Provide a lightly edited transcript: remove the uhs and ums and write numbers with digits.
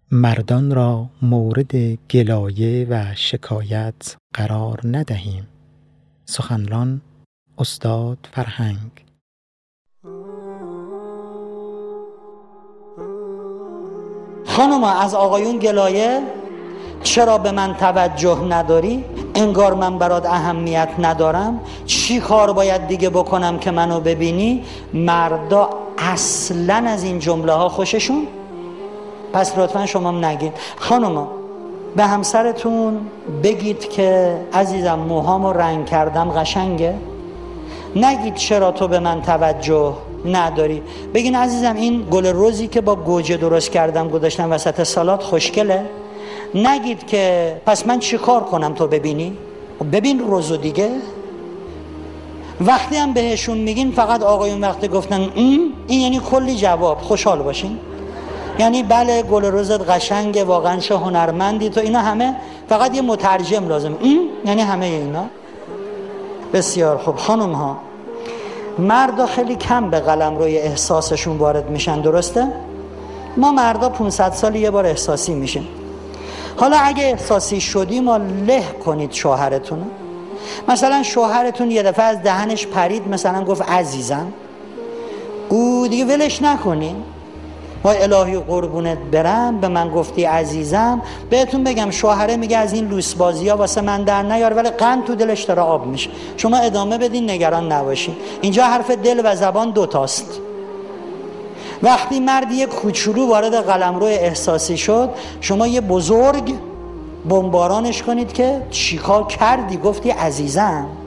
مردان را مورد گلایه و شکایت قرار ندهیم. سخنران استاد فرهنگ. خانوما از آقایون گلایه، چرا به من توجه نداری؟ انگار من برات اهمیت ندارم؟ چی کار باید دیگه بکنم که منو ببینی؟ مردا اصلا از این جمله ها خوششون، پس لطفا شما نگید. خانوما به همسرتون بگید که عزیزم موهامو رنگ کردم قشنگه. نگید چرا تو به من توجه نداری. بگین عزیزم این گل روزی که با گوجه درست کردم گذاشتم وسط سالاد خوشگله. نگید که پس من چی کار کنم تو ببینی. ببین روزو دیگه. وقتی هم بهشون میگین، فقط آقایون وقتی گفتن این یعنی کلی جواب، خوشحال باشین. یعنی بله گل روزت قشنگه، واقعا چه هنرمندی تو. اینا همه فقط یه مترجم لازم. یعنی همه اینا. بسیار خوب. خانم ها، مردا خیلی کم به قلمروی احساسشون وارد میشن، درسته؟ ما مردا 500 سال یه بار احساسی میشیم. حالا اگه احساسی شدیم له کنید شوهرتون. مثلا شوهرتون یه دفعه از دهنش پرید، مثلا گفت عزیزم، او دیگه ولش نکنین. وای الهی قربونت برم به من گفتی عزیزم. بهتون بگم شوهره میگه از این لوس بازی ها واسه من در نیار، ولی قند تو دلش داره آب میشه. شما ادامه بدین، نگران نباشین. اینجا حرف دل و زبان دوتاست. وقتی مرد یه کوچولو وارد قلمرو احساسی شد، شما یه بزرگ بمبارانش کنید که چیکار کردی گفتی عزیزم.